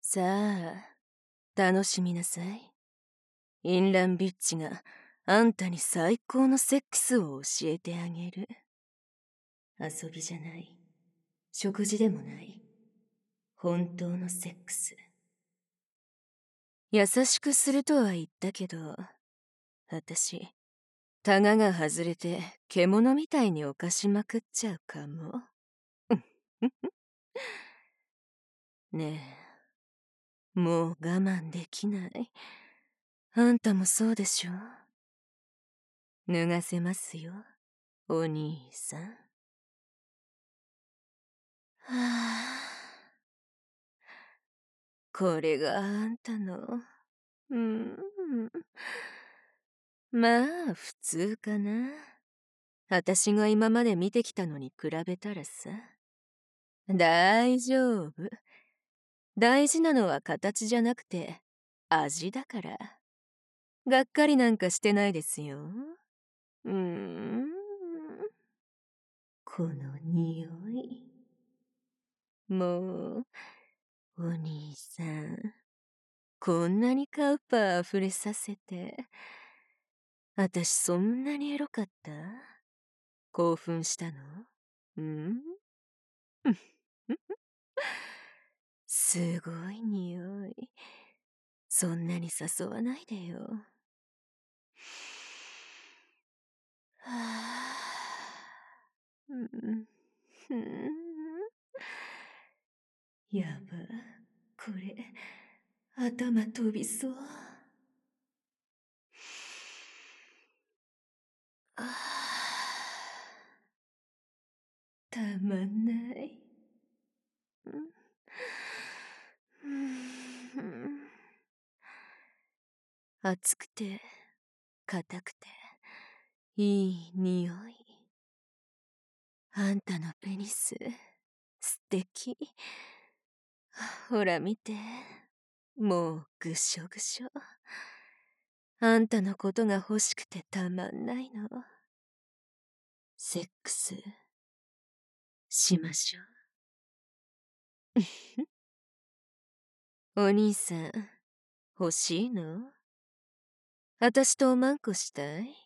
さあ、楽しみなさい。インランビッチがあんたに最高のセックスを教えてあげる。遊びじゃない。食事でもない。本当のセックス。優しくするとは言ったけど、私、タガが外れて獣みたいに犯しまくっちゃうかも。ねえ、もう我慢できない。あんたもそうでしょ？脱がせますよ、お兄さん。はあ、これがあんたの。まあ、普通かな。私が今まで見てきたのに比べたらさ。大丈夫。大事なのは形じゃなくて、味だから。がっかりなんかしてないですよ。うーん。この匂い。もう、お兄さん。こんなにカウパー溢れさせて。私そんなにエロかった？興奮したの？うん？すごい匂い。そんなに誘わないでよ。はあ、うん、ふん。やば、これ、頭飛びそう。ああ、たまんない。熱くて、硬くて、いい匂い。あんたのペニス、素敵。ほら見て。もうぐしょぐしょ。あんたのことが欲しくてたまんないの。セックス、しましょう。お兄さん、欲しいの？あたしとおまんこしたい？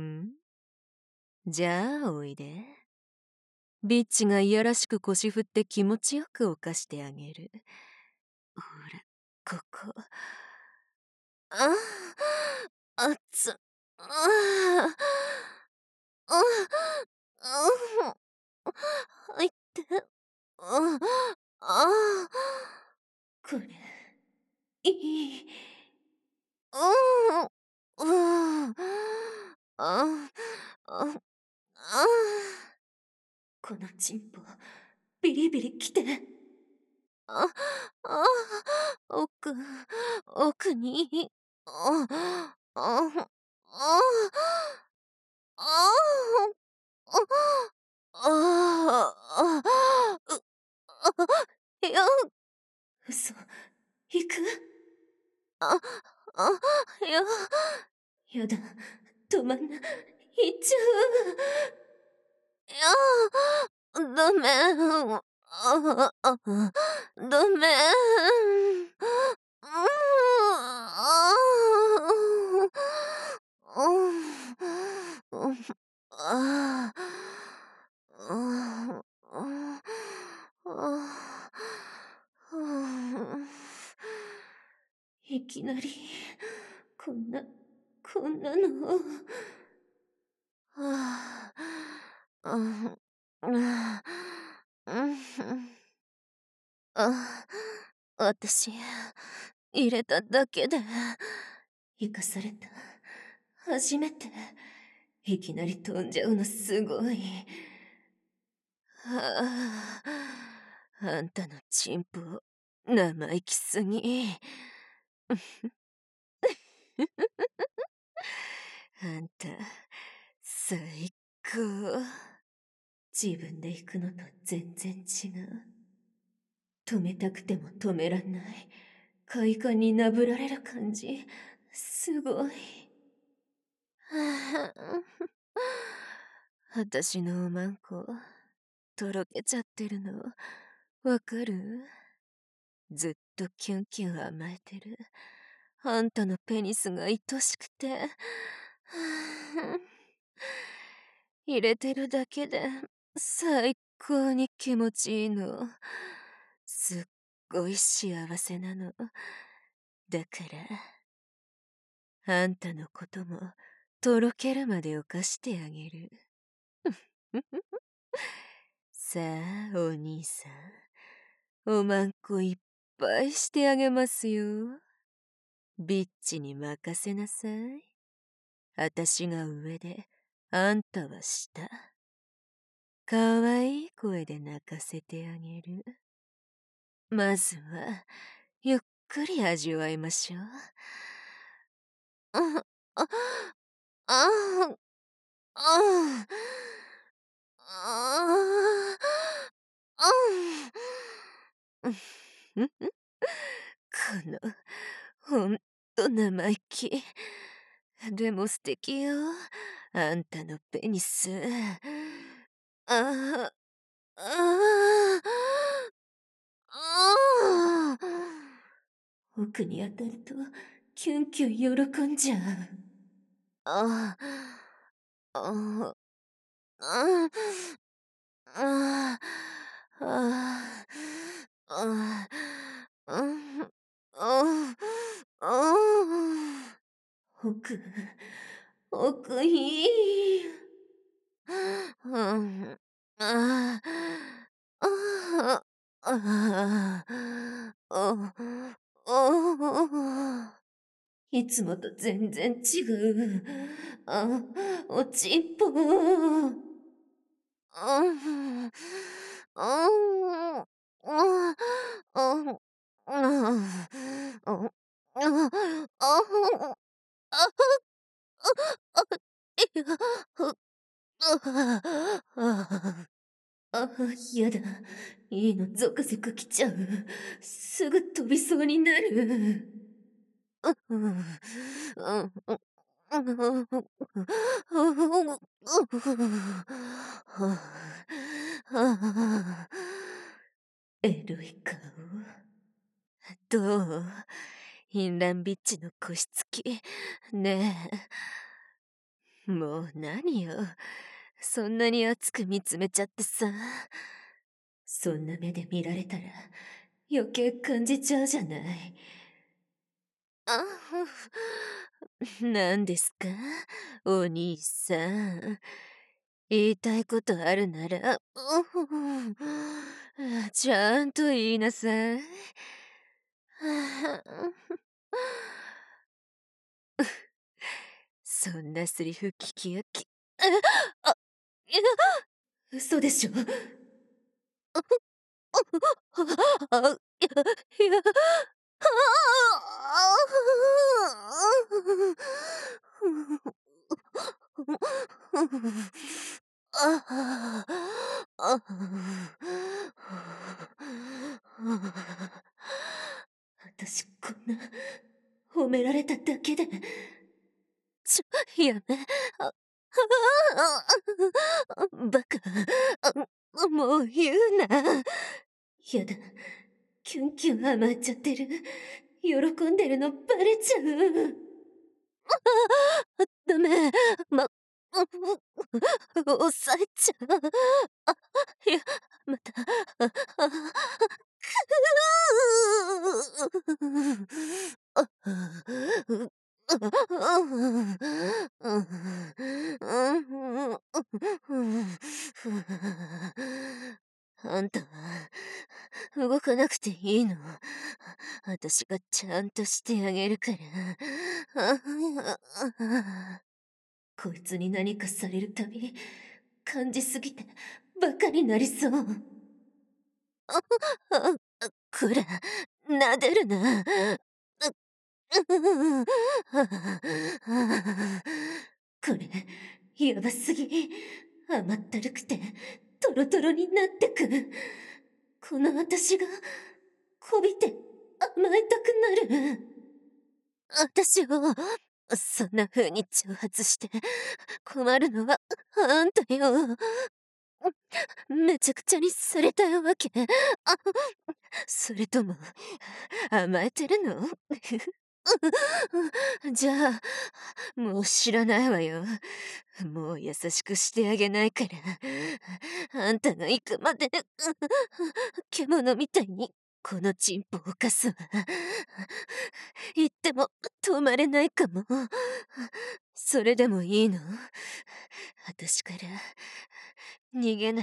じゃあおいで。ビッチがいやらしく腰振って気持ちよく犯してあげる。ほら、ここ。ああ、熱っ。ああ、ああ、いって。ああ、これ、いい。うん、うん、あ、あ、あ、このチンポ、ビリビリきて。あ、あ、奥、奥に、あ、あ、あ、あ、あ、あ、いや、嘘、行く？あ、いや、やだ、止まんな、行っちゃう。いや、ダメ。ダメ。いきなり、こんな、こんなの。はあ、うん、うんあ、私、入れただけで、生かされた。初めて、いきなり飛んじゃうのすごい。はあ、あんたのチンポ、生意気すぎ。あんた、最高。自分で行くのと全然違う。止めたくても止めらんない。快感になぶられる感じ。すごい。はあ、私のおまんこ、とろけちゃってるの、わかる？ ずっとキュンキュン甘えてる。あんたのペニスが愛しくて。入れてるだけで最高に気持ちいいの。すっごい幸せなの。だから、あんたのこともとろけるまで犯してあげる。さあ、お兄さん。おまんこいっぱいしてあげますよ。ビッチに任せなさい。あたしが上で、あんたは下。かわいい声で泣かせてあげる。まずは、ゆっくり味わいましょう。あ、あ、あ、あ、あ、あ、この、ほんと生意気。でも素敵よ。あんたのペニス。ああ、ああ、奥に当たると、キュンキュン喜んじゃう。ああ、ああ、ああ、ああ、奥、奥いい。うん、ああ、ああ、いつもと全然違う。あ、おちんぽ。あ、やだ。いいのゾクゾクきちゃう。すぐ飛びそうになる。エロい顔。どう？インランビッチの腰つき。ねえ。もう何よ。そんなに熱く見つめちゃってさ。そんな目で見られたら余計感じちゃうじゃない。あ、何ですかお兄さん。言いたいことあるなら、ちゃんと言いなさい。そんなセリフ聞き飽き。あ、いや、嘘でしょ。いや、いや、私こんな褒められただけでやめバカもう言うなやだキュンキュン甘えちゃってる喜んでるのバレちゃうダメ抑えちゃういやまたあんたは動かなくていいの。私がちゃんとしてあげるから。こいつに何かされるたび感じすぎてバカになりそう。こら、撫でるな。これ、やばすぎ。甘ったるくて、トロトロになってく。この私が、こびて、甘えたくなる。私を、そんな風に挑発して、困るのは、あんたよ。 めちゃくちゃにされたいわけ？それとも、甘えてるの？じゃあ、もう知らないわよ。もう優しくしてあげないから。あんたが行くまで、獣みたいにこのチンポを犯すわ。行っても止まれないかも。それでもいいの？私から逃げない？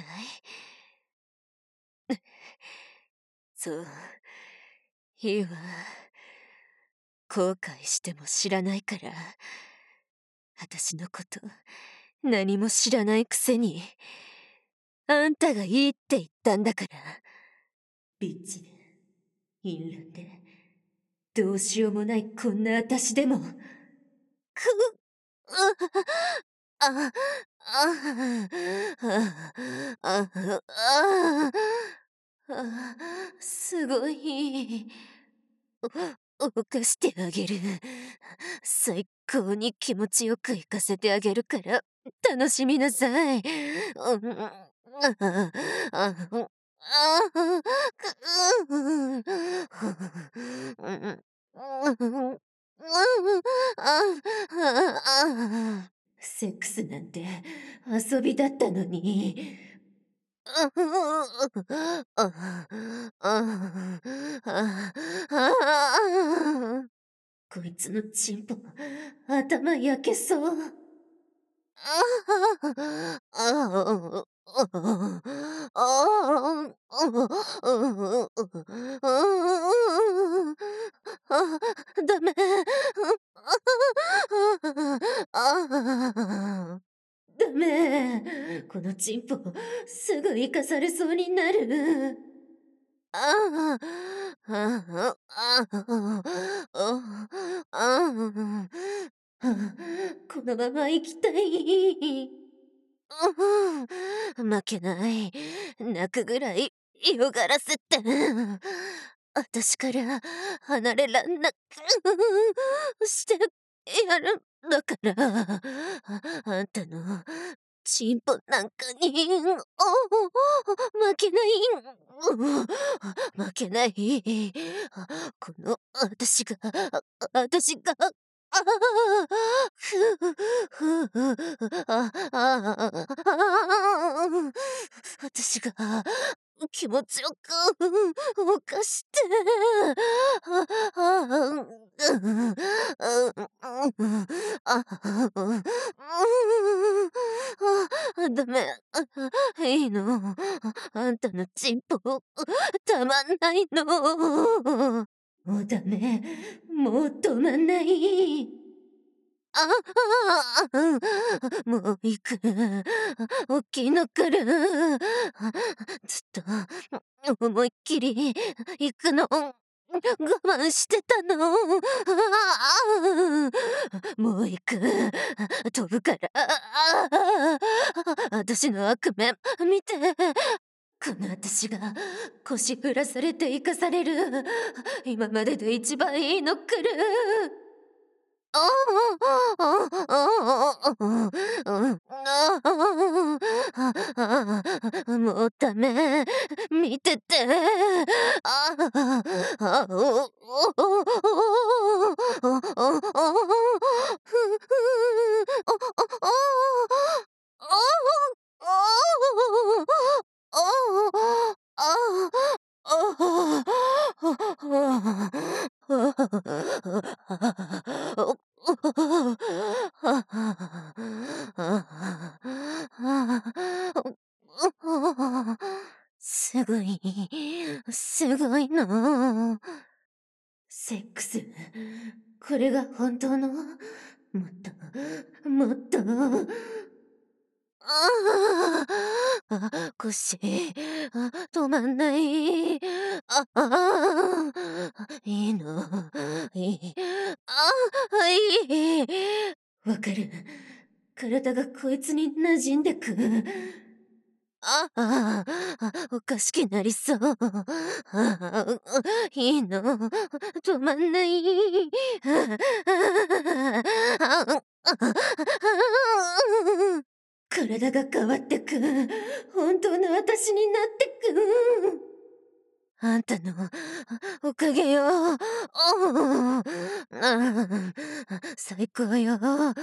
そう、いいわ。後悔しても知らないから。私のこと何も知らないくせに、あんたがいいって言ったんだから。ビッチで、淫乱で、どうしようもないこんな私でも、あ、すごい。犯してあげる。最高に気持ちよく行かせてあげるから、楽しみなさい。セックスなんて遊びだったのに。こいつのチンポ、頭焼けそう。ダメ。ダメ。このチンポ、すぐ生かされそうになる。ああ、ああ、このまま生きたい。負けない。泣くぐらいよがらせて。私から離れらんなくしてやるんだから。あんたのチンポなんかに、負けない。負けない。この私が、私が気持ちよく犯して。ダメ。いいの。あんたのチンポ、たまんないの。もうダメ。もう止まんない。ああ、もう行く。大きいのから。ずっと、思いっきり、行くの、我慢してたの。もう行く。飛ぶから。私の悪夢、見て。この私が腰振らされて生かされる。今までで一番いいの来る。もうダメ。見てて。すごい、すごいの。セックス、これが本当の、もっと、もっと、腰、止まんない。いいの、いい。いい。わかる。体がこいつに馴染んでく。おかしくなりそう。いいの、止まんない。 体が変わってく。本当の私になってく。あんたのおかげよ。最高よ。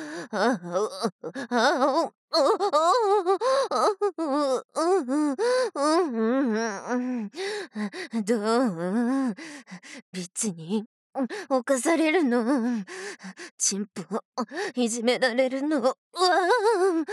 どう別に犯されるの。チンポいじめられるの。わあ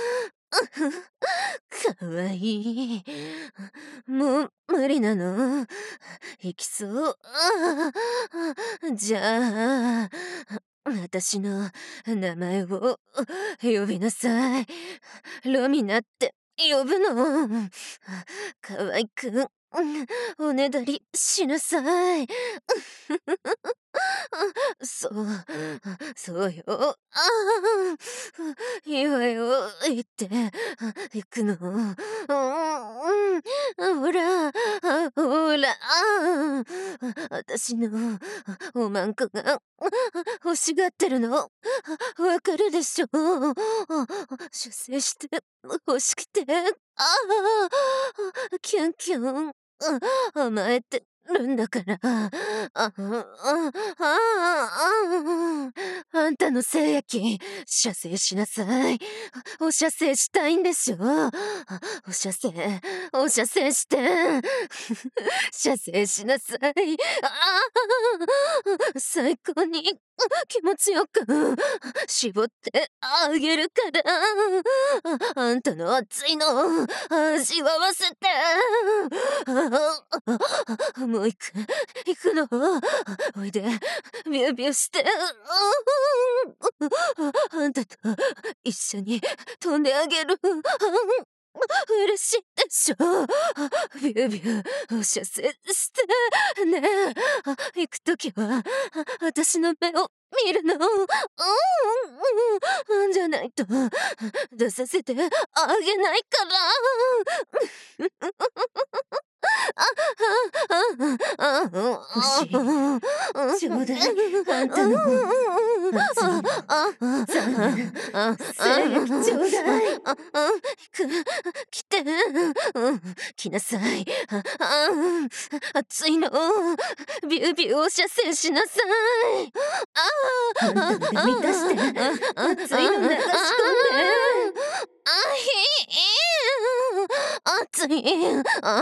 かわいい。もう無理なの。行きそう。じゃあ、私の名前を呼びなさい。ロミナって呼ぶの。可愛くおねだりしなさい。そう、そうよ。いいわよ、行って、行くの。ほら、ほら、私のおまんこが欲しがってるの、わかるでしょ。出世して欲しくて、キュンキュン、甘えてるんだから。あんたの精液、射精しなさい。お射精したいんでしょ。お射精、お射精して。射精しなさい。最高に気持ちよく絞ってあげるから。あんたの熱いの味わわせて。もう行くの。おいで、ビュービューして。あんたと一緒に飛んであげる。嬉しいでしょ。ビュービュー射精してねえ。行くときは私の目を見るの。じゃないと出させてあげないから。欲しい。ちょうだい。あんたの熱いの。残念。精液ちょうだい。来て。来なさい。熱いの。ビュービューを射精しなさい。あんたので満たして。熱いの流し込んで。熱い。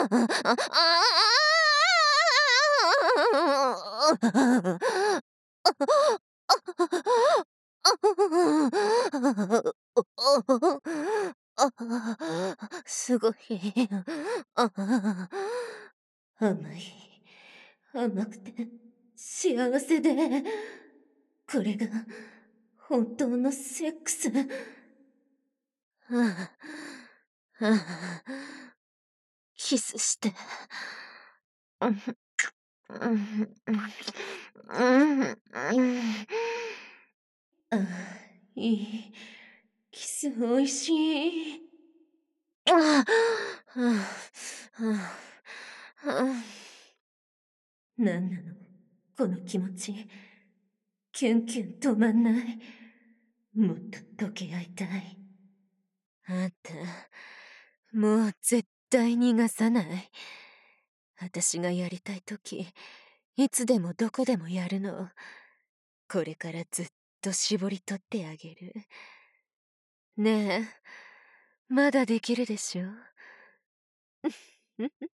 すごい。甘い。甘くて幸せで。これが本当のセックス。キスして。いい。キスおいしい。なんなのこの気持ち。キュンキュン止まんない。もっと溶け合いたい。あんた、もう絶対逃がさない。私がやりたいとき、いつでもどこでもやるの。これからずっと絞り取ってあげる。ねえ、まだできるでしょ